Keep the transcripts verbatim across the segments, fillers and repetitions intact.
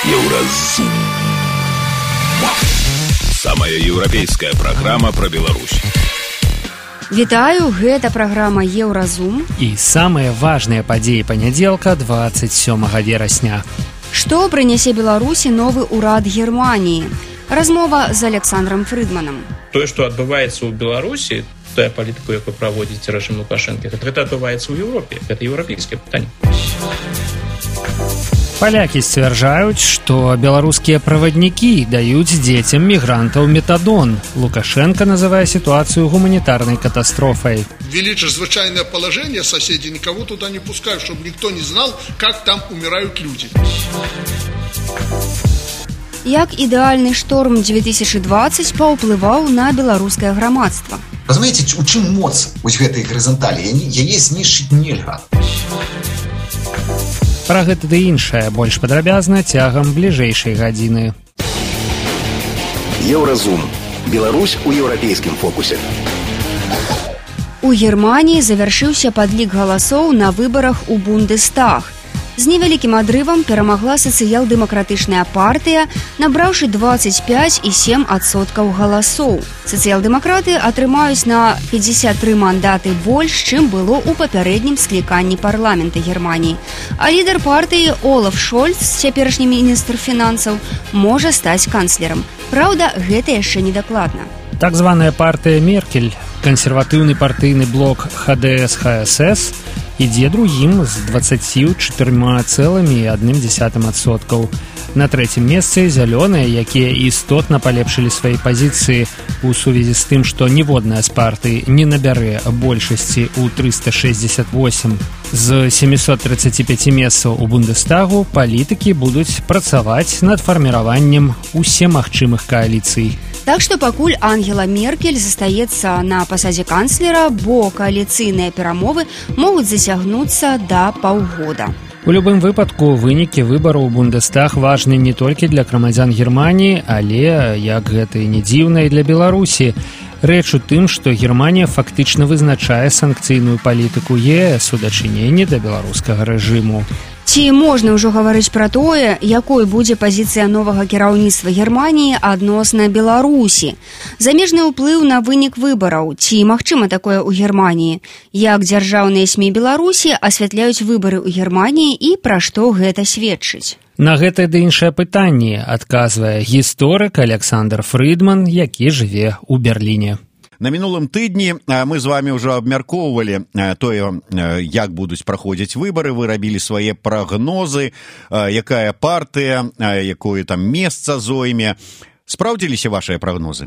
Еўразум. Самая еўрапейская праграма пра Беларусь. Вітаю, гэта праграма Еўразум. І самыя важныя падзеі панядзелка дваццаць сёмага верасня. Што прынясе Беларусі новы ўрад Германіі? Размова з Александром Фрыдманам. Тое, што адбываецца ў Беларусі, тая палітыка, якую праводзіць рэжым Лукашэнка, гэта адбываецца ў Еўропе. Гэта еўрапейскае пытанне. Палякі сцвярджаюць, што беларускія праваднікі даюць дзецям мігрантаў метадон. Лукашенко называе ситуацию гуманитарной катастрофой. Ввели чрезвычайное положение, соседи никого туда не пускают, чтобы никто не знал, как там умирают люди. Як ідэальны шторм две тысячи двадцать паўплываў на беларускае грамадства? Разумееце, у чым моц вось гэтай гарызанталі? Яе знішчыць нельга. Пра гэта ды іншае больш падрабязна цягам бліжэйшай гадзіны. Еўразум. Беларусь у еўрапейскім фокусе. У Германіі завяршыўся падлік галасоў на выбарах у Бундестаг. З невялікім адрывам перамагла сацыял-дэмакратычная партыя, набраўшы дваццаць пяць і сем адсоткаў галасоў. Сацыял-дэмакраты атрымаюць на пятьдесят три мандаты больш, чым было ў папярэднім скліканні парламента Германіі. А лідар партыі Олаф Шольц, цяперашні міністр фінансаў, можа стаць канцлерам. Праўда, гэта яшчэ не дакладна. Так званая партыя Меркель, кансерватыўны партыйны блок ха дэ эс ха эс эс, ідзе другім з дваццаццю чатырма цэлымі адным дзесятым адсоткаў. На трэцім месцы зялёныя, якія істотна палепшылі свае пазіцыі ў сувязі з тым, што ніводная з партый не набярэ большасці ў трыста шэсцьдзесят восемь. З семьсот тридцать пять месцаў у Бундестагу палітыкі будуць працаваць над фарміраваннем усе магчымых кааліцый. Так што пакуль Ангела Меркель застаецца на пасадзе канцлера, бо кааліцыйныя перамовы могуць зацягнуцца да паўгода. У любым выпадку вынікі выбараў у Бундестаг важны не толькі для грамадзян Германіі, але, як гэта і не дзіўна, і для Беларусі. Рэч у тым, што Германія фактычна вызначае санкцыйную палітыку е эс у дачыненні да беларускага рэжыму. Ці можна ўжо гаварыць пра тое, якой будзе пазіцыя новага кіраўніцтва Германіі адносна Беларусі? Замежны ўплыў на вынік выбараў. Ці магчыма такое ў Германіі? Як дзяржаўныя эс эм і Беларусі асвятляюць выбары ў Германіі і пра што гэта сведчыць? На гэтае ды іншае пытанне адказвае гісторык Александр Фрыдман, які жыве ў Берліне. На мінулым тыдні мы з вами ўжо абмяркоўвалі тое, як будуць праходзіць выбары, вы рабілі свае прагнозы, якая партыя, якое там месца зойме. Спраўдзіліся вашыя прагнозы?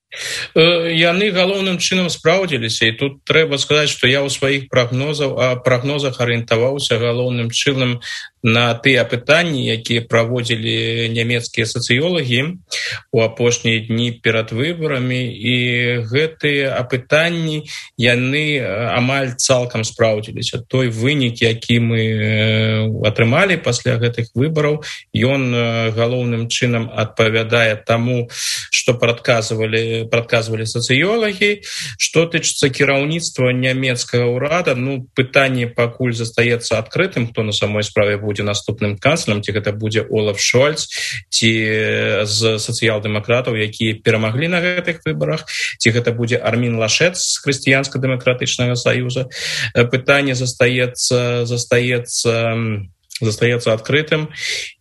Яны галоўным чынам спраўдзіліся, і тут трэба сказаць, што я ў сваіх прагнозах, прагнозах арыентаваўся галоўным чынам на тыя пытанні, якія праводзілі нямецкія сацыёлагі у апошнія дні перад выбарамі, і гэтыя апытанні яны амаль цалкам спраўдзіліся. Той вынік, які мы атрымалі пасля гэтых выбараў, ён галоўным чынам адпавядае таму, што прадказвалі прадказвалі сацыёлагі. Што тычыцца кіраўніцтва нямецкага ўрада, ну, пытанне пакуль застаецца адкрытым, хто на самой справе будзе наступным канцлерам, ці гэта будзе Олаф Шольц, ці з сацыял-дэмакратаў, якія перамаглі на гэтых выбарах, ці гэта будзе Армін Лашэц з хрысціянска-дэмакратычнага саюза. Пытанне застаецца застаецца застаецца адкрытым.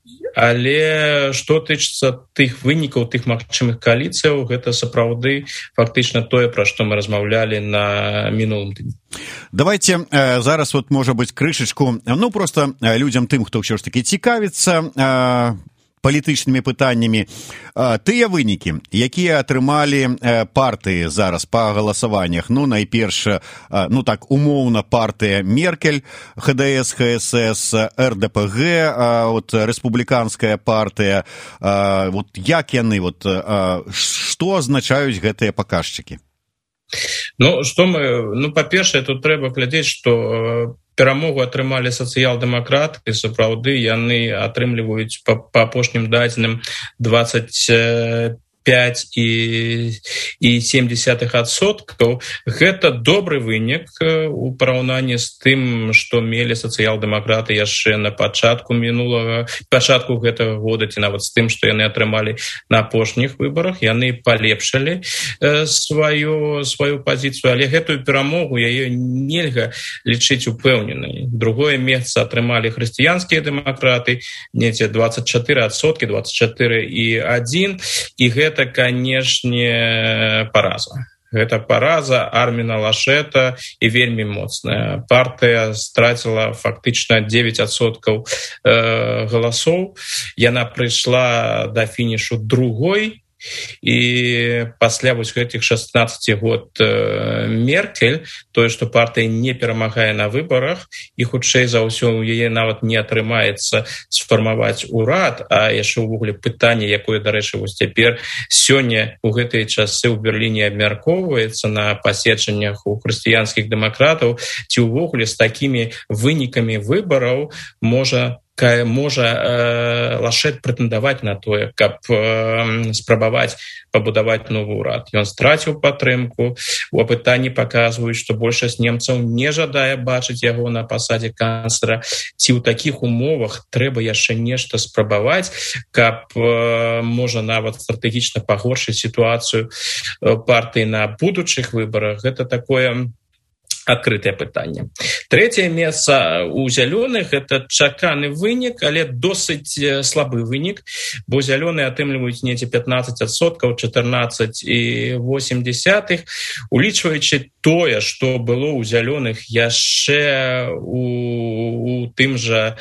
Але што тычыцца тых вынікаў, тых магчымых кааліцыяў, гэта сапраўды фактычна тое, пра што мы размаўлялі на мінулым тыдні. Давайте э, зараз вот, можа быць, крышачку, ну, просто э, людзям тым, хто ўсё ж такі цікавіцца э, палітычнымі пытаннямі, тыя вынікі, якія атрымалі партыі зараз па галасаваннях. Ну, найперш, ну так, умоўна, партыя Меркель, ха дэ эс ха эс эс, эр дэ пэ гэ, вот, рэспубліканская партыя. Вот, як яны, вот, што азначаюць гэтыя паказчыкі? Ну, што мы, ну, па-першае, тут трэба глядзець, што перамогу атрымалі сацыял-дэмакраты, і сапраўды яны атрымліваюць па, па апошнім дадзеным дваццаць пять і сем десятых адсоткаў. Гэта добры вынік у параўнанні з тым, што мелі сацыял-дэмакраты яшчэ на пачатку мінулага, пачатку гэтага года, ці нават з тым, што яны атрымалі на апошніх выбарах. Яны палепшалі э, сваю, сваю пазіцыю, але гэтую перамогу яе нельга лічыць упэўненай. Другое месца атрымалі хрысціянскія дэмакраты, недзе двадцать четыре адсоткі, двадцать четыре і адзін, і гэта, канешне, параза. Гэта параза Арміна Лашэта і вельмі моцная. Партыя страціла фактычна девять адсоткаў э, галасоў. Яна прыйшла да фінішу другой, і пасля вось гэтых шестнадцати год э, Меркель, тое, што партыя не перамагае на выбарах, і хутчэй за ўсё у яе нават не атрымаецца сфармаваць урад, а яшчэ ўвогуле пытанне, якое, дарэчы, вось цяпер сёння у гэтыя часы ў Берліне абмяркоўваецца на паседжаннях у хрысціянскіх дэмакратаў, ці ўвогуле з такімі вынікамі выбараў можа можа э, Лашэт прэтэндаваць на тое, каб э, спрабаваць пабудаваць новы ўрад. Ён страціў падтрымку, у апытанні паказваюць, што большасць немцаў не жадае бачыць яго на пасадзе канцлера. Ці ў такіх умовах трэба яшчэ нешта спрабаваць, каб э, можа нават стратэгічна пагоршыць сітуацыю партыі на будучых выбарах. Гэта такое адкрытае пытанне. Трэцяе месца у зялёных — это чаканы вынік, але досыць слабы вынік, бо зялёныя атрымліваюць недзе пятнадцать адсоткаў, чатырнаццаць і восемь десятых. Улічваючы тое, што было ў зялёных яшчэ у, у тым жа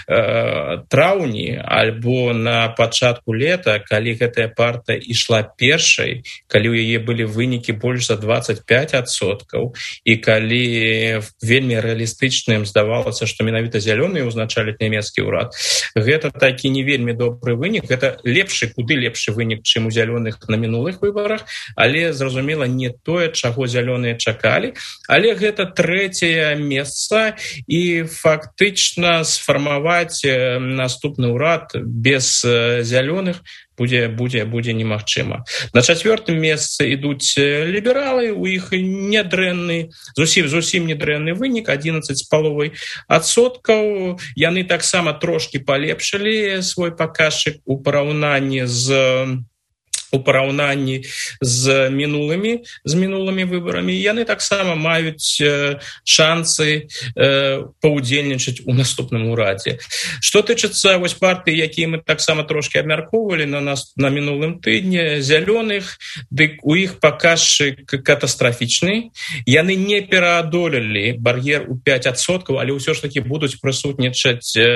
э, траўні альбо на пачатку лета, калі гэтая партыя ішла першай, калі ў яе былі вынікі больш за двадцать пять адсоткаў, і калі вельмі рэалістычным здавалася, што менавіта зялёныя ўзначаліць нямецкі ўрад. Гэта такі не вельмі добры вынік, гэта лепшы, куды лепшы вынік, чым у зялёных на мінулых выбарах, але, зразумела, не тое, чаго зялёныя чакалі, але гэта трэцяе месца, і фактычна сфармаваць наступны ўрад без зялёных будзе, будзе, будзе немагчыма. На чацвёртым месцы ідуць лібералы, у іх нядрэнны, зусім, зусім нядрэнны вынік, одиннадцать з паловай адсоткаў. Яны таксама трошкі палепшылі свой паказчык у параўнанні з у параўнанні з мінулымі з мінулымі выбарамі. Яны таксама маюць э, шансы э, паўдзельнічаць у наступным урадзе. Што тычыцца вось партыі, якія мы таксама трошкі абмяркоўвалі на нас на мінулым тыдні, зялёных, дык у іх паказчык катастрафічны. Яны не пераадолелі бар'ер у пять адсоткаў, але ўсё ж такі будуць прысутнічаць э,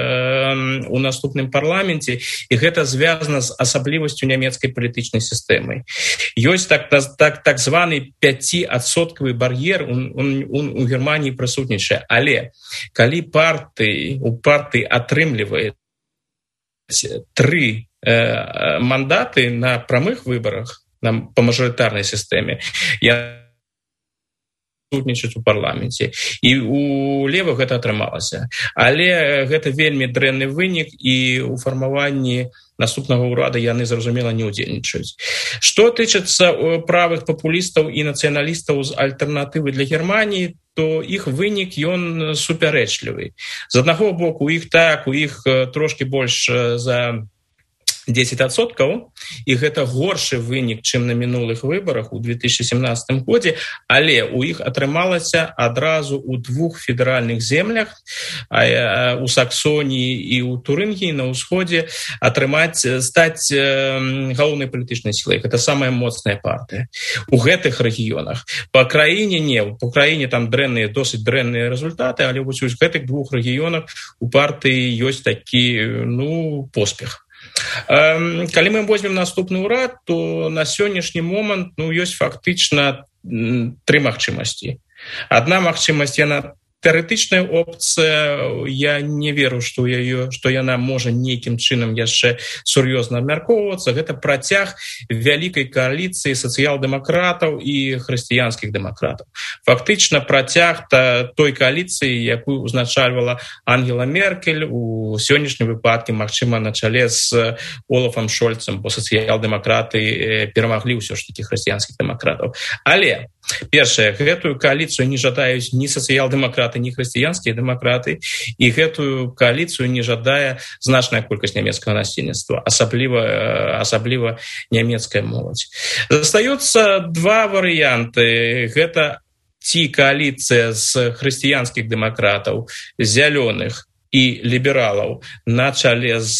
э, у наступным парламенце, і гэта звязана з асаблівасцю нямецкай палітычнай сістэмы. Ёсць так, так, так званы пяціадсоткавы бар'ер, он, он, он у Германії прысутнічае. Але калі партыі, у партыі атрымлівае тры э, мандаты на прамых выбарах, на, па мажарытарнай сістэме, я прысутнічаць у парламенце. І у левых гэта атрымалася. Але гэта вельмі дрэнны вынік, і ў фармаванні наступнага ўрада яны, зразумела, не ўдзельнічаюць. Што тычыцца правых папулістаў і нацыяналістаў з альтэрнатывы для Германіі, то іх вынік, ён супярэчлівы. З аднаго боку, у іх так, у іх трошкі больш за десять адсоткаў, і гэта горшы вынік, чым на мінулых выбарах у две тысячи семнадцатым годзе, але у іх атрымалася адразу ў двух федэральных землях, у Саксоніі і ў Турынгіі на ўсходзе, атрымаць, стаць галоўнай палітычнай сілай. Гэта самая моцная партыя. У гэтых рэгіёнах. Па краіне не, па краіне там дрэнныя, досыць дрэнныя результаты, але вось у гэтых двух рэгіёнах у партыі ёсць такі, ну, поспех. Калі мы возьмем наступны ўрад, то на сённяшні момант, ну, ёсць фактычна тры магчымасці. Адна магчымасць, яна тэарэтычная опцыя, я не веру, што яе, што яна можа нейкім чынам яшчэ сур'ёзна абмяркоўвацца. Гэта працяг вялікай кааліцыі сацыял-дэмакратаў і хрысціянскіх дэмакратаў. Фактычна працяг той кааліцыі, якую узначальвала Ангела Меркель у сённяшнім выпадку, магчыма, на чале з Олафам Шольцам, бо сацыял-дэмакраты перамаглі ўсё ж такі хрысціянскіх дэмакратаў. Але першае, гэтую кааліцыю не жадаюць ні сацыял-дэмакраты, ні хрысціянскія дэмакраты, і гэтую кааліцыю не жадае значная колькасць нямецкага насельніцтва, асабліва, асабліва нямецкая моладзь. Застаюцца два варыянты. Гэта ці кааліцыя з хрысціянскіх дэмакратаў, зялёных і лібералаў на чале з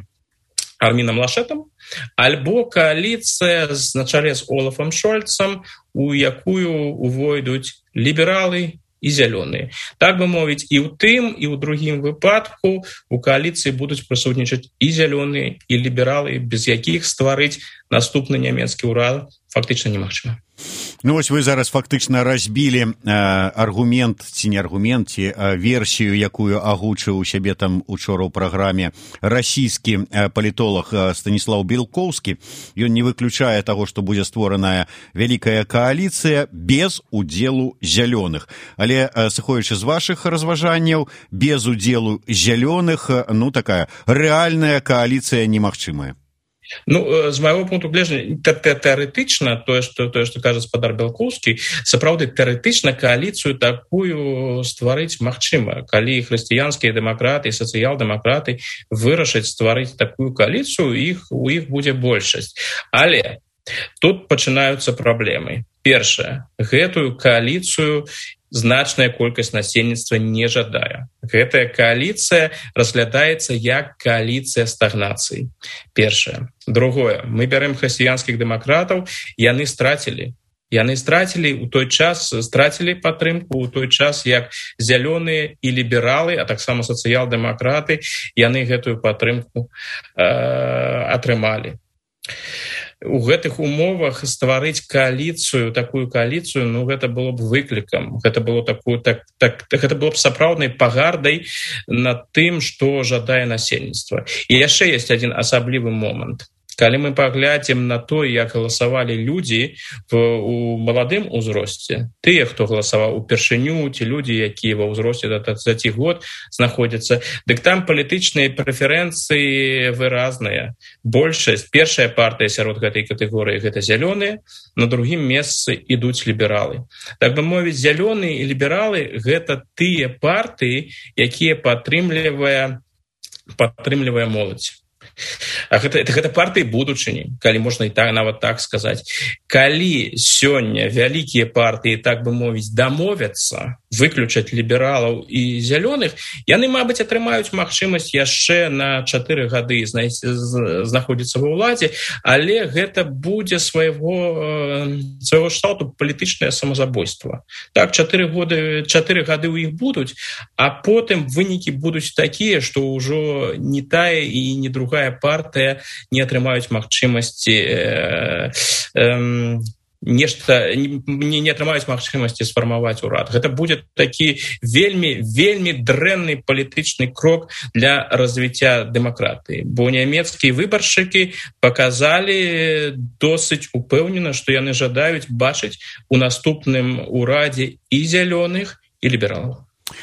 Армінам Лашэтам, альбо кааліцыя на чале з Олафам Шольцам, у якую увойдуць лібералы і зялёныя. Так бы мовіць, і ў тым, і ў другім выпадку у кааліцыі будуць прысутнічаць і зялёныя, і лібералы, без якіх стварыць наступны нямецкі ўрад фактычна немагчыма. Ну вось вы зараз фактычна разбілі э, аргумент, ці не аргумент, ці э, версію, якую агучыў у сябе там учора ў праграме расійскі э, палітолог э, Станіслаў Белкоўскі. Ён не выключае таго, што будзе створаная вялікая кааліцыя без удзелу зялёных. Але э, сыходзячы з вашых разважанняў, без удзелу зялёных, э, ну такая рэальная кааліцыя немагчымая. Ну, з майго пункту гледжання, тэарэтычна, тое, што, тое, што кажа спадар Белкоўскі, сапраўды тэарэтычна кааліцыю такую стварыць магчыма. Калі хрысціянскія дэмакраты і сацыял-дэмакраты вырашаць стварыць такую кааліцыю, іх, у іх будзе большасць. Але тут пачынаюцца праблемы. Першае, гэтую кааліцыю значная колькасць насельніцтва не жадае. Гэтая кааліцыя разглядаецца як кааліцыя стагнацыі. Першае. Другое. Мы бярэм хрысціянскіх дэмакратаў, яны страцілі. Яны страцілі ў той час, страцілі падтрымку ў той час, як зялёныя і лібералы, а таксама сацыял-дэмакраты, яны гэтую падтрымку э, атрымалі. У гэтых умовах стварыць кааліцыю, такую кааліцыю, ну гэта было б выклікам. Гэта было такую, так, так, гэта было б сапраўднай пагардай над тым, што жадае насельніцтва. І яшчэ ёсць адзін асаблівы момант. Калі мы паглядзім на то, як галасавалі людзі в, у маладым узросце, тыя, хто галасаваў упершыню, ці людзі, якія ва ўзросце да тридцати год знаходзяцца, дык там палітычныя прэферэнцыі выразныя. Большасць, першая партыя сярод гэтай катэгорыі гэта зялёныя, на другім месцы ідуць лібералы. Так бы мовіць, зялёныя і лібералы гэта тыя партыі, якія падтрымлівае, падтрымлівае моладзь. А гэта, гэта партыі будучыні, калі можна і так, нават так сказаць. Калі сёння вялікія партыі, так бы мовіць, дамовяцца выключаць лібералаў і зялёных, яны, мабыць, атрымаюць магчымасць яшчэ на чатыры гады знаходзіцца ва ўладзе, але гэта будзе свайго, свайго шталту палітычнае самазабойства. Так, чатыры гады, чатыры гады ў іх будуць, а потым вынікі будуць такія, што ўжо не тая і не другая партыя не атрымаюць магчымасці э, э, нешта, не, не атрымаюць магчымасці сфармаваць урад. Гэта будзе такі вельмі, вельмі дрэнны палітычны крок для развіцця дэмакратыі. Бо нямецкія выбаршчыкі паказалі досыць упэўнена, што яны жадаюць бачыць у наступным урадзе і зялёных, і лібералаў.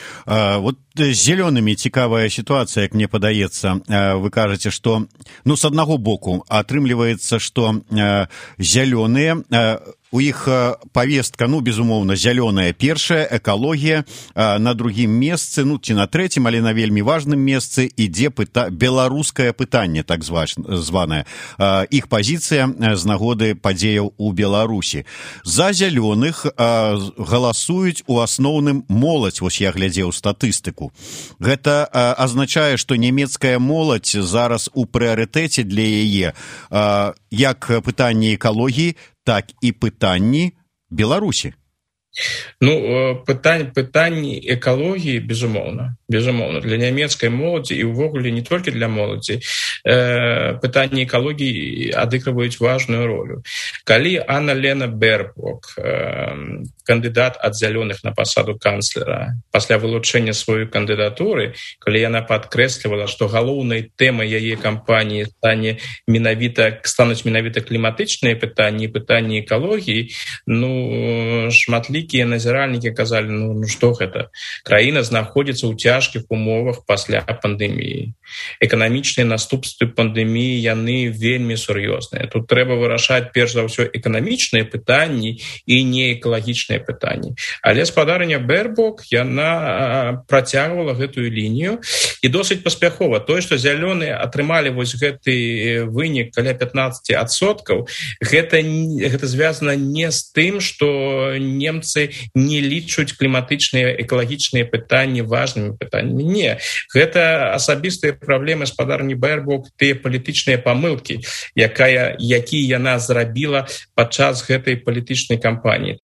А, вот з зялёнымі цікавая сітуацыя, як мне падаецца. А, вы кажаце, што, ну, з аднаго боку, атрымліваецца, што а, зялёныя, а, у іх павестка, ну, безумоўна, зялёная першая, экалогія, а, на другім месцы, ну, ці на трэцім, але на вельмі важным месцы ідзе пыта... беларускае пытанне, так званае. А, іх пазіцыя з нагоды падзеяў у Беларусі. За зялёных а, галасуюць у асноўным моладзь, вось я глядзеў статыстыку. Гэта а, азначае, што нямецкая моладзь зараз у прыярытэце для яе а, як пытанне экалогіі, так і пытанні Беларусі. Ну, пытанне, пытанне экалогіі, безумоўна, безумоўна, для нямецкай моладзі і ўвогуле не толькі для моладзі, э, пытанне экалогіі адыгрываюць важную ролю. Калі Анна-Лена Бербок, э, кандыдат ад зялёных на пасаду канцлера, пасля вылучэння сваёй кандыдатуры, калі яна падкрэслівала, што галоўнай тэмай яе кампаніі стане менавіта, стануць менавіта кліматычныя пытанні, пытанні экалогіі, ну, шматлікія назіральнікі казалі, ну, ну што гэта? Краіна знаходзіцца ў цяжкіх умовах пасля пандэміі. Эканамічныя наступствы пандэміі, яны вельмі сур'ёзныя. Тут трэба вырашаць перш за ўсё эканамічныя пытанні і не экалагічныя пытанні. Але спадарыня Бербок, яна працягвала гэтую лінію і досыць паспяхова. Тое, што зялёныя атрымалі вось гэты вынік каля пятнаццаць адсоткаў, гэта, гэта звязана не з тым, што немцы не лічуць кліматычныя экалагічныя пытанні важнымі пытаннямі. Не, гэта асабістыя праблемы спадарні Бербок, тыя палітычныя памылкі, якая, якія яна зрабіла падчас гэтай палітычнай кампаніі.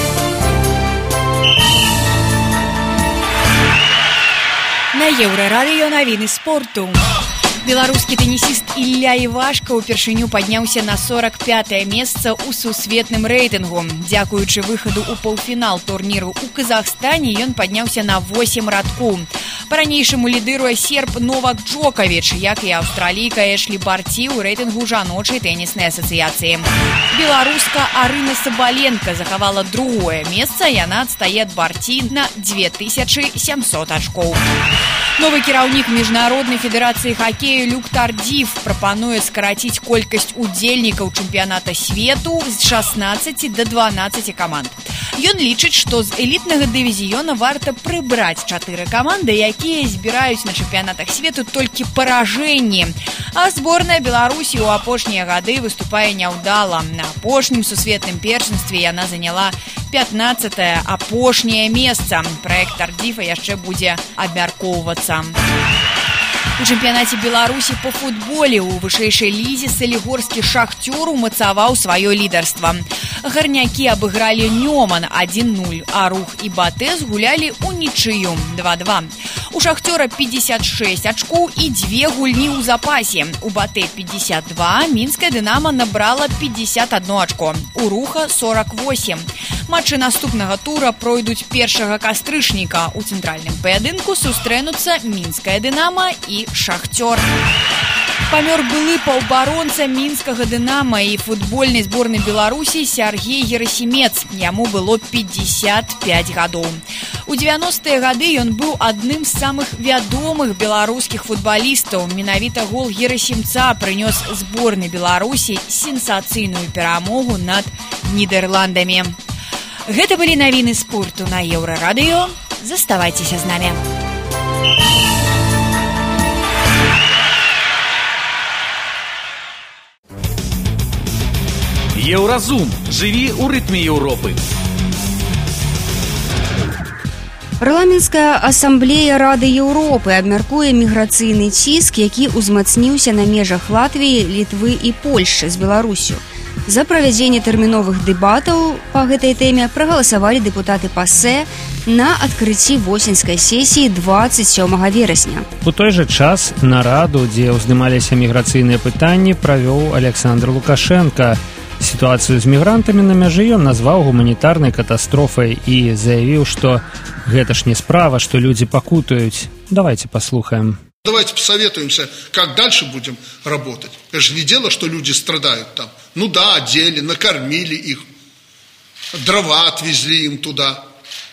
На Еўрарадыё навіны спорту. Беларускі тэнісіст Ілля Івашка ўпершыню падняўся на сорок пятае месца ў сусветным рэйтынгу. Дзякуючы выхаду ў паўфінал турніру ў Казахстане, ён падняўся на восем радку. Па-ранейшаму лідыруе серб Новак Джоковіч, як і аўстралійка Эшлі Барці ў рэйтынгу жаночай тэніснай асацыяцыі. Беларуска Арына Сабаленка захавала другое месца, яна адстае ад Барці на две тысячы сямсот ачкоў. Новы кіраўнік міжнароднай федэрацыі хакею Люк Тардзіф прапануе скараціць колькасць удзельнікаў чэмпіяната свету з шаснаццаці да дванаццаці каманд. Ён лічыць, што з элітнага дывізіёна варта прыбраць чатыры каманды, якія збіраюць на чэмпіянатах свету толькі паражэнні. А зборная Беларусі ў апошнія гады выступае няўдала. На апошнім сусветным першынстве яна заняла пятнаццатае апошняе месца. Праект Тардзіфа яшчэ будзе абмяркоўвацца. У чэмпіянаце Беларусі па футболе ў вышэйшай лізе салігорскі Шахцёр умацаваў сваё лідарства. Гарнякі абыгралі Нёман адзін нуль, а Рух і Батэ згулялі ў нічыю два-два. У Шахцёра пятьдесят шесть ачкоў і дзве гульні ў запасе. У Батэ пятьдесят два, мінская Дынама набрала пятьдесят одно ачко, у Руха сорок восемь. Матчы наступнага тура пройдуць першага кастрычніка. У цэнтральным паядынку сустрэнуцца мінская Дынама і Шахцёр. Памёр былы паўбаронца мінскага Дынама і футбольнай зборнай Беларусі Сяргей Герасімец. Яму было пятьдесят пять гадоў. У дзевяностыя гады ён быў адным з самых вядомых беларускіх футбалістаў. Менавіта гол Герасімца прынёс зборнай Беларусі сенсацыйную перамогу над Нідерландамі. Гэта былі навіны спорту на Еўрарадыё. Заставайцеся з намі. Еўразум. Жыві ў рытме Еўропы. Парламенцкая асамблея Рады Еўропы абмяркуе міграцыйны ціск, які ўзмацніўся на межах Латвіі, Літвы і Польшчы з Беларусю. За правядзенне тэрміновых дэбатаў па гэтай тэме прагаласавалі дэпутаты ПАСЭ на адкрыцці восеньскай сесіі двадцать сёмага верасня. У той жа час нараду, дзе ўздымаліся міграцыйныя пытанні, правёў Александр Лукашенко. Сітуацыю з мігрантамі на мяжы ён назваў гуманітарнай катастрофай і заявіў, што гэта ж не справа, што людзі пакутаюць. Давайте послухаем. Давайте посоветуемся, как дальше будем работать. Это же не дело, что люди страдают там. Ну да, одели, накормили их, дрова отвезли им туда,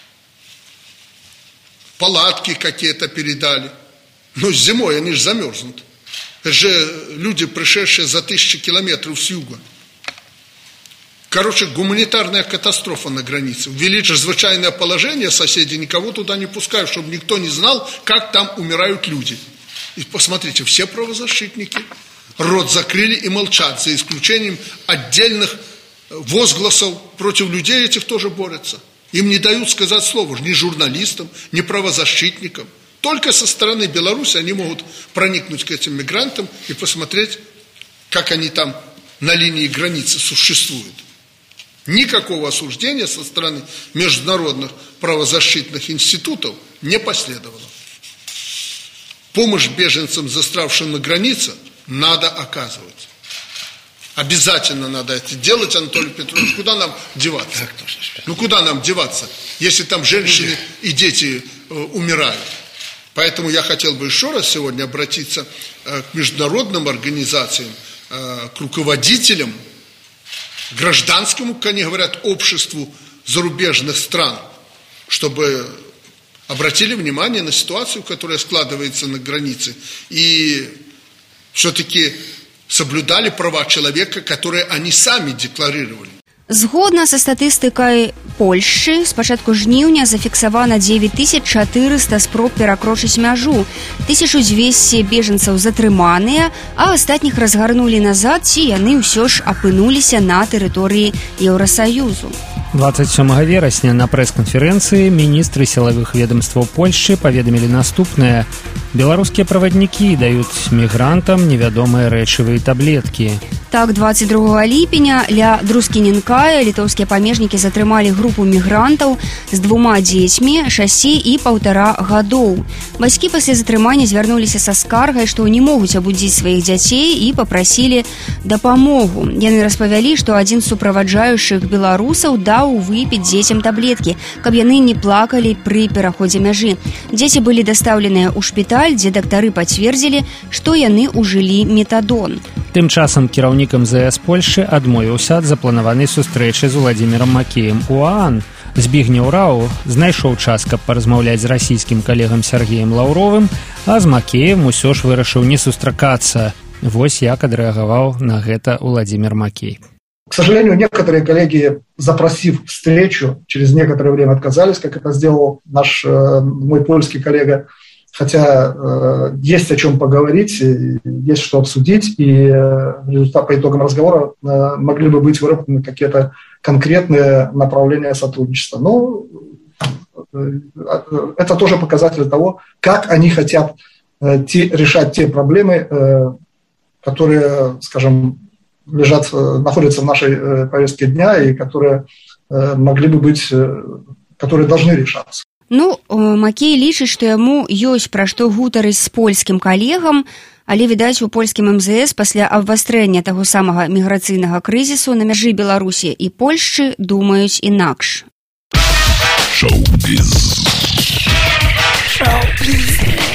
палатки какие-то передали. Но зимой они же замерзнут. Это же люди, пришедшие за тысячи километров с юга. Короче, гуманитарная катастрофа на границе. Ввели чрезвычайное положение, соседи никого туда не пускают, чтобы никто не знал, как там умирают люди. И посмотрите, все правозащитники рот закрыли и молчат, за исключением отдельных возгласов против людей этих тоже борются. Им не дают сказать слово, ни журналистам, ни правозащитникам. Только со стороны Беларуси они могут проникнуть к этим мигрантам и посмотреть, как они там на линии границы существуют. Никакого осуждения со стороны международных правозащитных институтов не последовало. Помощь беженцам, застрявшим на границе, надо оказывать. Обязательно надо это делать, Анатолий Петрович. Куда нам деваться? Ну, куда нам деваться, если там женщины и дети э, умирают? Поэтому я хотел бы еще раз сегодня обратиться э, к международным организациям, э, к руководителям, гражданскому, как они говорят, обществу зарубежных стран, чтобы обратили внимание на ситуацию, которая складывается на границе, и все-таки соблюдали права человека, которые они сами декларировали. Згодна са статыстыкай Польшчы, з пачатку жніўня зафіксавана дзевяць тысяч чатырыста спроб перакрочыць мяжу, тысяча дзвесце бежанцаў затрыманыя, а астатніх разгарнулі назад, ці яны ўсё ж апынуліся на тэрыторыі Еўрасаюзу. двадцать сёмага верасня на прэс-канферэнцыі міністры сілавых ведомстваў Польшчы паведамілі наступнае: беларускія праваднікі даюць мігрантам невядомыя рэчывы і таблеткі. Так, двадцать другога ліпеня ля Друскіненкая літоўскія памежнікі затрымалі групу мігрантаў з двума дзецьмі шасці і паўтара гадоў. Бацькі пасля затрымання звярнуліся са скаргай, што не могуць абудзіць сваіх дзяцей, і папрасілі дапамогу. Яны распавялі, што адзін з суправаджаючых беларусаў даў выпіць дзецям таблеткі, каб яны не плакалі пры пераходзе мяжы. Дзеці былі дастаўленыя ў шпіталь, дзе дактары пацвердзілі, што яны ўжылі метадон. Тым часам кіраўнік эм зэ эс Польшчы адмовіўся ад запланаванай сустрэчы з Уладзімірам Макеем у ААН. Збігнеў Рау знайшоў час, каб паразмаўляць з расійскім калегам Сергеем Лаўровым, а з Макеем усё ж вырашыў не сустракацца. Вось як адрэагаваў на гэта Уладзімір Макей. К сожалению, некоторые коллеги, запросив встречу, через некоторое время отказались, как это сделал наш мой польский коллега. Хотя э, есть о чем поговорить, есть что обсудить, и э, по итогам разговора э, могли бы быть выработаны какие-то конкретные направления сотрудничества. Но э, это тоже показатель того, как они хотят э, те, решать те проблемы, э, которые, скажем, лежат, э, находятся в нашей э, повестке дня и которые э, могли бы быть, э, которые должны решаться. Ну, Макей лічыць, што яму ёсць пра што гутарыць з польскім калегам, але, відаць, у польскім эм зэ эс пасля абвастрэння таго самага міграцыйнага крызісу на мяжы Беларусі і Польшчы думаюць інакш. Шоу-біз. Шоу-біз.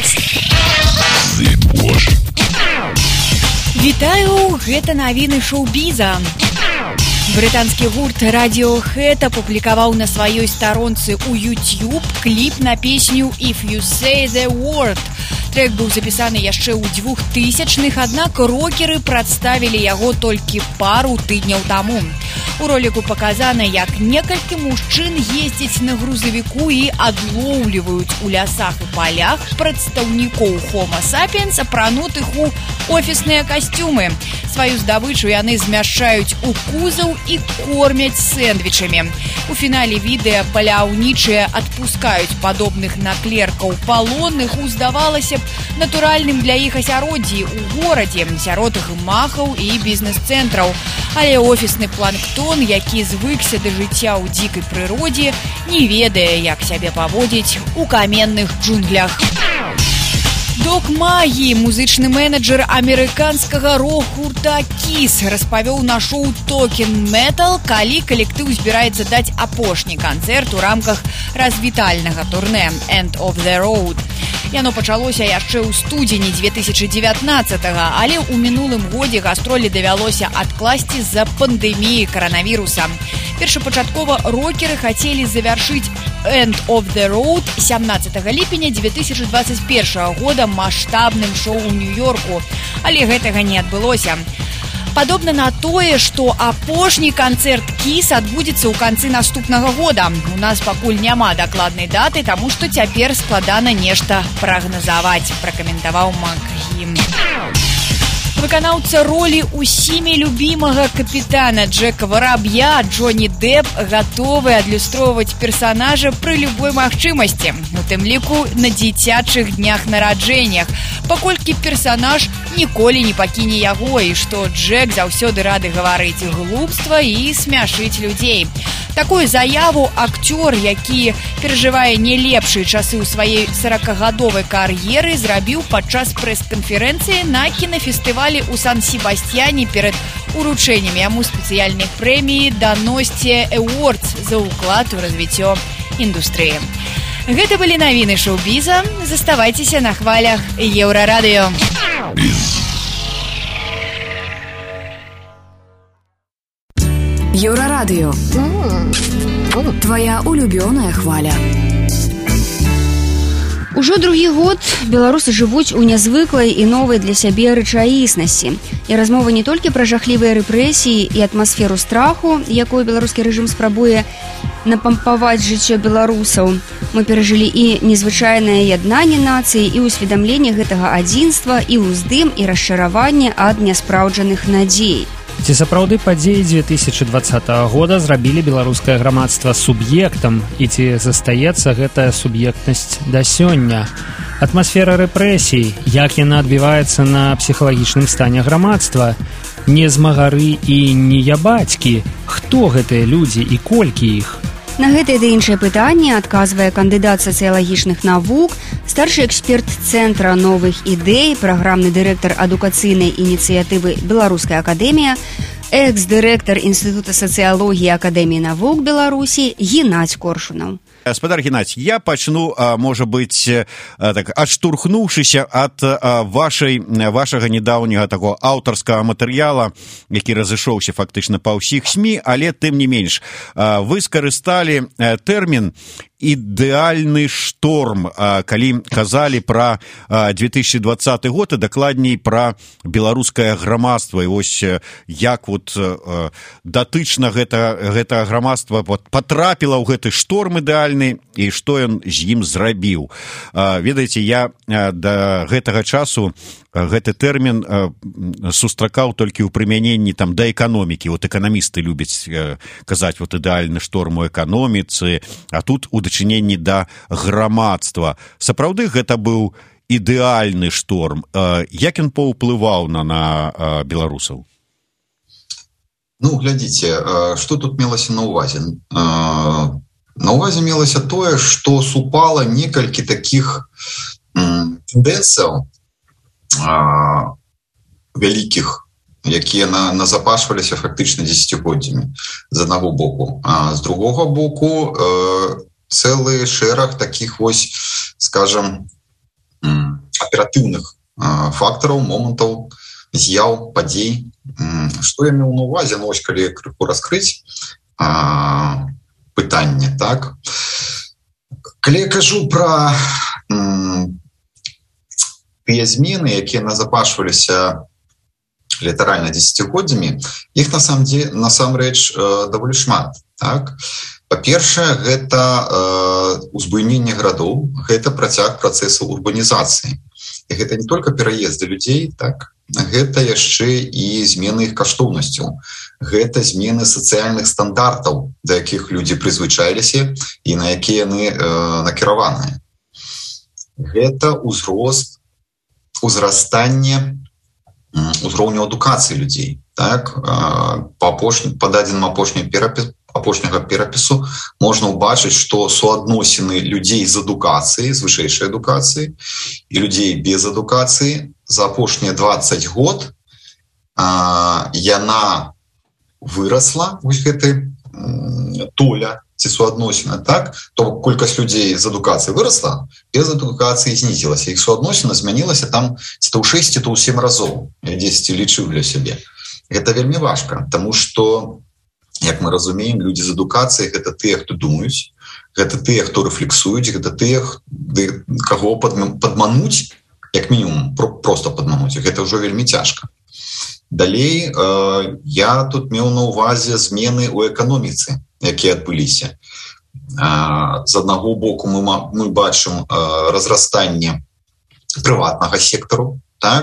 Вітаю, гэта навіны шоу-біза. Брытанскі гурт Radiohead апублікаваў на сваёй старонцы ў YouTube кліп на песню «If You Say The Word». Трек быў запісаны яшчэ ў двухтысячных, аднак рокеры прадставілі яго толькі пару тыдняў таму. У роліку паказана, як некалькі мужчын ездзяць на грузавіку і адлоўліваюць у лясах і палях прадстаўнікоў Homo sapiens, апранутых у офісныя касцюмы. Сваю здабычу яны змяшчаюць у кузаў і кормяць сэндвічамі. У фінале відэа паляўнічыя адпускаюць падобных на клеркаў палонных у, здавалася б, натуральным для іх асяроддзі ў горадзе, сярод гмахаў і бізнес-цэнтраў. Але офісны планктон, які звыкся да жыцця ў дзікай прыродзе, не ведае, як сябе паводзіць у каменных джунглях. Док Магі, музычны менеджер амерыканскага рок-гурта Kiss, распавёў на шоу Talking Metal, калі калектыў збіраецца даць апошні канцэрт у рамках развітальнага турнэ End of the Road. Яно пачалося яшчэ ў студзені две тысячы дзевятнаццатага, але ў мінулым годзе гастролі давялося адкласці з-за пандэміі каранавіруса. Першапачаткова рокеры хацелі завяршыць End of the Road сямнаццатага ліпеня две тысячы дваццаць першага года маштабным шоу ў Нью-Йорку, але гэтага не адбылося. Падобна на тое, што апошні канцэрт Kiss адбудзецца ў канцы наступнага года. У нас пакуль няма дакладнай даты, таму што цяпер складана нешта прагназаваць, пракаментаваў Макгі. Выканаўца ролі усімі любімага капітана Джека Вараб'я Джонні Депп гатовы адлюстроўваць персанажа пры любой магчымасці, у тым ліку на дзіцячых днях нараджэннях, паколькі персанаж ніколі не пакіне яго і што Джек заўсёды рады гаварыць глупства і смяшыць людзей. Такую заяву акцёр, які перажывае не лепшыя часы ў сваёй сорокагадовай кар'еры, зрабіў падчас прэс-канферэнцыі на кінафестывалі у Сан-Себастьяне перад уручэннем яму спецыяльнай прэміі Dynasty Awards за ўклад у развіццё індустрыі. Гэта былі навіны шоу-біза. Заставайцеся на хвалях Еўрарадыё. Еўрарадыё. Твоя улюбёная хваля. Ужо другі год беларусы жывуць у нязвыклай і новай для сябе рэчаіснасці. І размова не толькі пра жахлівыя рэпрэсіі і атмасферу страху, якую беларускі рэжым спрабуе напампаваць жыццё беларусаў. Мы перажылі і незвычайнае яднанне нацыі, і ўсведамленне гэтага адзінства, і ўздым, і расчараванне ад няспраўджаных надзей. Ці сапраўды падзеі дзве тысячы дваццатага года зрабілі беларускае грамадства суб'ектам, і ці застаецца гэтая суб'ектнасць да сёння? Атмасфера рэпрэсій, як яна адбіваецца на псіхалагічным стане грамадства? Не змагары і не ябацькі. Хто гэтыя людзі і колькі іх? На гэтае ды іншае пытанне адказвае кандыдат сацыялагічных навук, старшы эксперт Цэнтра новых ідэй, праграмны дырэктар адукацыйнай ініцыятывы Беларуская акадэмія, экс-дырэктар Інстытута сацыялогіі Акадэміі навук Беларусі Геннадзь Коршунаў. Спадар Геннадзь, я пачну, можа быць, так, адштурхнуўшыся ад вашай, вашага недаўняга таго аўтарскага матэрыяла, які разышоўся фактычна па ўсіх СМІ, але тым не менш, вы скарысталі тэрмін «ідэальны шторм», калі казалі пра дзве тысячы дваццаты год, і дакладней пра беларускае грамадства. І вось як вот датычна гэта, гэта грамадства патрапіла ў гэты шторм ідэальны, і што ён з ім зрабіў. Ведаеце, я да гэтага часу гэты тэрмін сустракаў толькі ў прымяненні там да эканомікі. Вот эканамісты любяць казаць вот ідэальны шторм у эканоміцы, а тут у дачыненні да грамадства. Сапраўды гэта быў ідэальны шторм. Як ён паўплываў на, на беларусаў? Ну, глядзіце, што тут мелася на ўвазе? На ўвазе мелася тое, што супала некалькі такіх тэндэнцыяў вялікіх, якія на, назапашваліся фактычна дзесяцігоддзямі з аднаго боку. А з другога боку цэлы шэраг такіх вось, скажам, аператыўных фактараў, момантаў, з'яў, падзей. Што я меў на ўвазе? Ну, ось калі крыху раскрыць пытанне, так? Калі я кажу пра тыя змены, якія назапашваліся літаральна дзесяцігоддзямі, іх насамрэч даволі шмат. Так? Па-першае, гэта узбуйненне гарадоў, гэта працяг працэсу урбанізацыі. І гэта не толькі пераезды людзей, так? Гэта яшчэ і змены іх каштоўнасцяў. Гэта змены сацыяльных стандартаў, да якіх людзі прызвычаіліся і на якія яны накіраваныя. Гэта ўзрост узрастанне узроўню адукацыі людзей. Так? Па, апошні, па дадзеным апошнім перапісу, апошняга перапісу можна ўбачыць, што суадносіны людзей з адукацыяй, з вышэйшай адукацыяй і людзей без адукацыі за апошнія дваццаць год а, яна вырасла, вось гэтай толя ці суадносіна, так? То колькасць людзей з адукацыі вырасла, без адукацыі знізілася. Іх суадносіна змянілася там ці то ў шэсць, ці то ў сем разоў. Я дзесьці лічыў для сябе. Гэта вельмі важка, таму што, як мы разумеем, людзі з адукацыяй гэта тыя, хто думаюць, гэта тыя, хто рэфлексуюць, гэта тыя, каго падмануць, як мінімум, проста падмануць. Гэта ўжо вельмі цяжка. Далей, я тут меў на ўвазе змены ў эканоміцы, якія адбыліся. З аднаго боку мы, мы бачым разрастанне прыватнага сектару, так?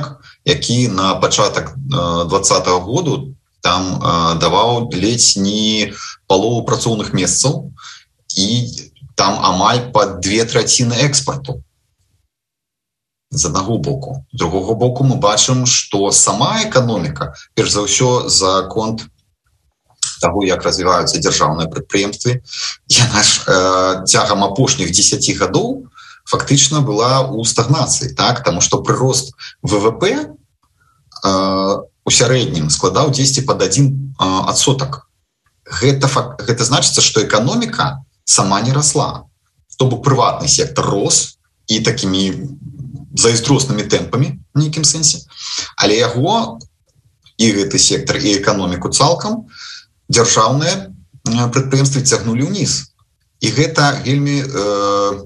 які на пачатак двадцатого году там даваў ледзь не палову працоўных месцаў, і там амаль па две траціны экспарту. З аднаго боку. З другого боку мы бачым, што сама эканоміка, перш за ўсё за конт таго, як развіваюцца дзяржаўныя прадпрыемствы, яна ж э, цягам апошніх дзесяці гадоў фактычна была ў стагнацыі, так? Таму што прырост ВВП э, у сярэднім складаў дзесьці пад адзін адсотак. Гэта, гэта значыцца, што эканоміка сама не расла. То бок прыватны сектор рос і такімі заістроснымі тэмпамі в нейкім сэнсе, але яго і гэты сектор, і эканоміку цалкам дзяржаўныя прадпрыемствы цягнулі ўніз. І гэта вельмі э,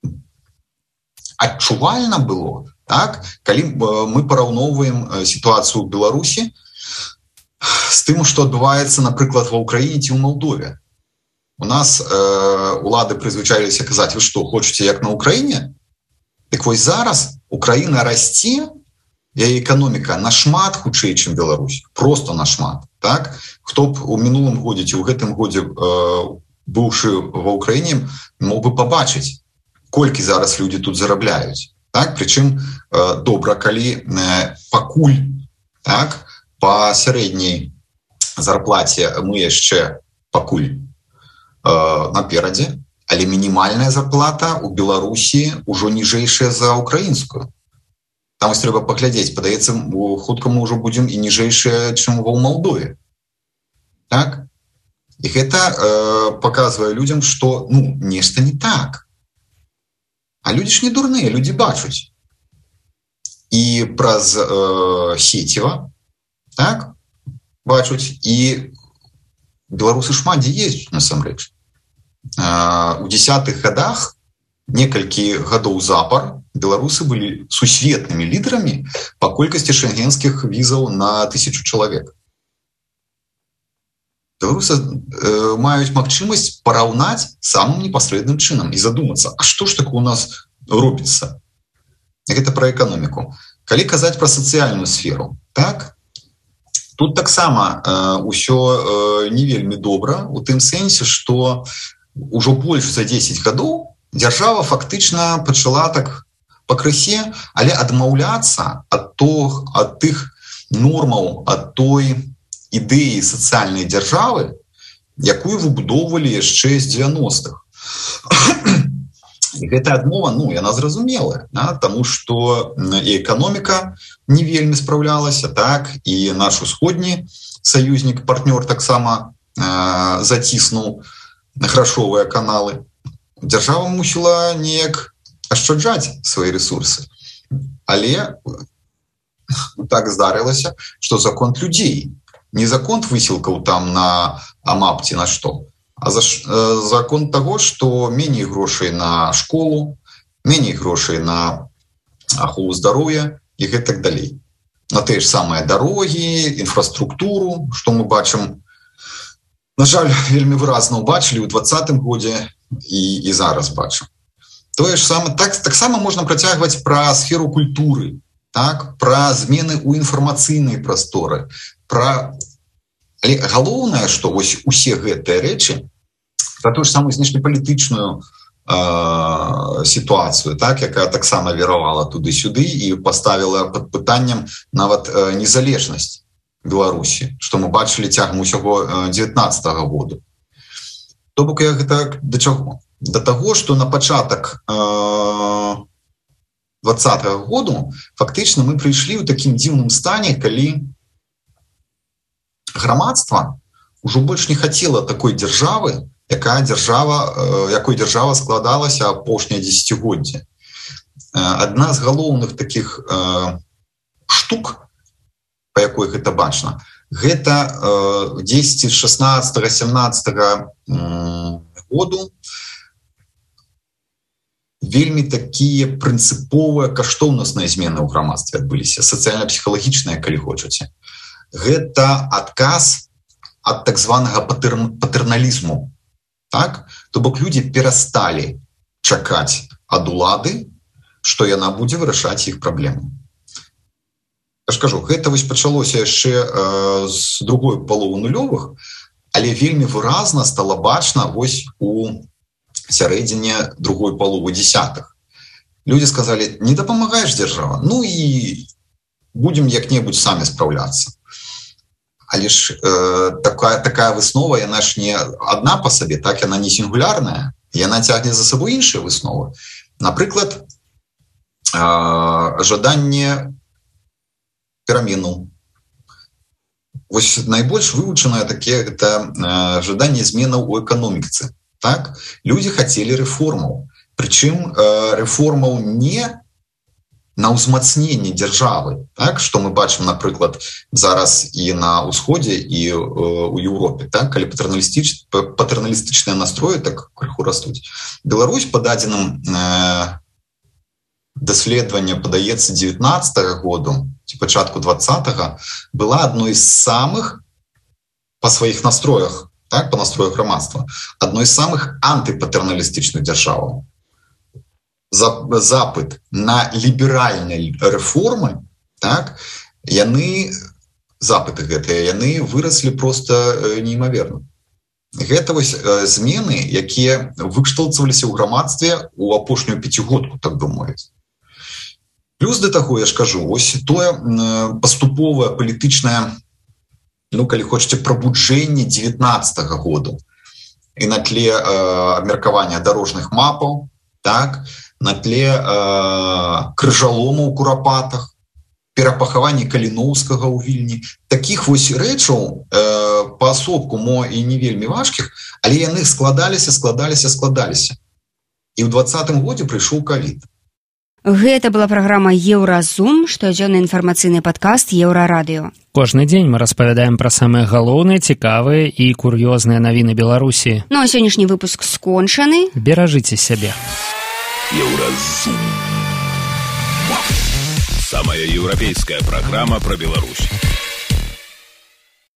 адчувальна было, так? Калі мы параўноўваем сітуацыю ў Беларусі з тым, што адбываецца, напрыклад, ва Ўкраіне ці ў Малдове. У нас э, улады прызвычаіліся казаць: вы што, хочаце як на Ўкраіне? Так вось зараз Украіна расце, яе эканоміка нашмат хутчэй, чым Беларусь, просто нашмат, так? Хто б у мінулым годзе ці ў гэтым годзе э, быўшы ва Ўкраіне, мог бы пабачыць, колькі зараз людзі тут зарабляюць, так? Прычым э, добра, калі э, пакуль, так, па сярэдняй зарплаце мы яшчэ пакуль э, наперадзе, але мінімальная зарплата ў Беларусі ўжо ніжэйшая за украінскую. Там вось трэба паглядзець, падаецца, хутка мы ўжо будзем і ніжэйшая, чым ва ў Малдове. Так? І гэта э, паказвае людзям, што ну, нешта не так. А людзі ж не дурныя, людзі бачуць. І праз э, сеціва, так, бачуць, і беларусы шмат дзе ездзяць, насамрэч. У дзесятых годах, некалькі гадоў запар, беларусы былі сусветнымі лідарамі па колькасці шенгенскіх візаў на тысячу чалавек. Беларусы э, маюць магчымасць параўнаць самым непасрэдным чынам і задумацца, а што ж такое у нас робіцца? Гэта пра эканоміку. Калі казаць пра сацыяльную сферу, так? Тут таксама э, ўсё э, не вельмі добра, у тым сэнсе, што ужо больш за дзесяць гадоў дзяржава фактычна пачала так пакрысе, але адмаўляцца ад, то, ад тых нормаў, ад той ідэі сацыяльнай дзяржавы, якую выбудоўвалі яшчэ з дзевяностых. І гэта адмова, ну, яна зразумелая, да? Таму што і эканоміка не вельмі спраўлялася, так, і наш усходні саюзнік, партнёр таксама э, заціснуў грашовыя каналы. Дзяржава мусіла неяк ашчаджаць свае рэсурсы. Але так здарылася, што закон людзей, не закон высілкаў там на АМАП ці на што, а за, э, закон таго, што меней грошай на школу, меней грошай на ахову здароўя і гэтак далей. На тыя ж самыя дарогі, інфраструктуру, што мы бачым, на жаль, вельмі выразна ўбачылі ў двадцатым годзе і, і зараз бачым. Тое ж сама, так, таксама можна працягваць пра сферу культуры, так, пра змены ў інфармацыйнай прасторы, пра... Але галоўнае, што вось усе гэтыя рэчы, пра тую ж самую знешнепалітычную э, сітуацыю, так, якая таксама веравала туды-сюды і паставіла пад пытаннем нават э, незалежнасць Беларусі, што мы бачылі цягам усяго дзевятнаццатага году. То бок я гэта да чаго? Да таго, што на пачатак двадцатага году фактычна мы прыйшлі ў такім дзіўным стане, калі грамадства ўжо больш не хацела такой дзяржавы, якая дзяржава, якой дзяржава складалася апошняе дзесяцігоддзе. Адна з галоўных такіх штук, па якой гэта бачна, гэта э, дзесяць шаснаццатага сямнаццатага году вельмі такія прынцыповыя каштоўнасныя змены ў грамадстве адбыліся, сацыяльна-псіхалагічныя, калі хочаце. Гэта адказ ад так званага патэр... патэрналізму. Так? То бок людзі перасталі чакаць ад улады, што яна будзе вырашаць іх праблемы. я ж кажу, гэта вось пачалося яшчэ э, з другой паловы нулёвых, але вельмі выразна стала бачна вось у сярэдзіне другой паловы десятых. Люди сказали, не дапамагаеш дзяржава, ну і будем як-небудзь самі спраўляцца. Але ж э, такая, такая выснова, яна ж не адна па сабе, так, яна не сінгулярная, яна цягне за сабой іншыя высновы. Напрыклад, э, жаданне пераменаў. Вось найбольш вывучанае таке гэта э, жаданне зменаў у эканоміцы. Так? Людзі хацелі рэформаў. Прычым э, рэформаў не на ўзмацненне дзяржавы, так, што мы бачым, напрыклад, зараз і на ўсходзе, і э, у Еўропе, так, калі патэрналістыч, патэрналістычныя настроі так крыху растуць. Беларусь па дадзеным э, даследавання, падаецца, дзевятнаццатага году ці пачатку двадцатага была адной з самых па сваіх настроях, так, па настроях грамадства, адной з самых антыпатэрналістычных дзяржаваў. Запыт на ліберальныя рэформы, так, яны, запыты гэтыя, яны выраслі проста неймаверна. Гэта вось змены, якія выкшталцаваліся ў грамадстве ў апошнюю пяцігодку, так бы мовіць. Плюс да таго, я ж кажу, вось тое паступовае палітычнае, ну, калі хочаце, прабуджэнне дзевятнаццатага году і на тле э, абмеркавання дарожных мапаў, так, на тле э, крыжалому ў курапатах, перапахаванні Каліноўскага ў Вільні. Такіх вось рэчаў э, паасобку, мо і не вельмі важкіх, але яны складаліся, складаліся, складаліся. І ў двадцатым годзе прыйшоў ковід. Гэта была праграма «Еўразум», штодзённы інфармацыйны падкаст «Еўрарадыё». Кожны дзень мы распавядаем пра самыя галоўныя, цікавыя і кур'ёзныя навіны Беларусі. Ну а сённяшні выпуск скончаны. Беражыце сябе. Еўразум. Самая еўрапейская программа про Беларусь.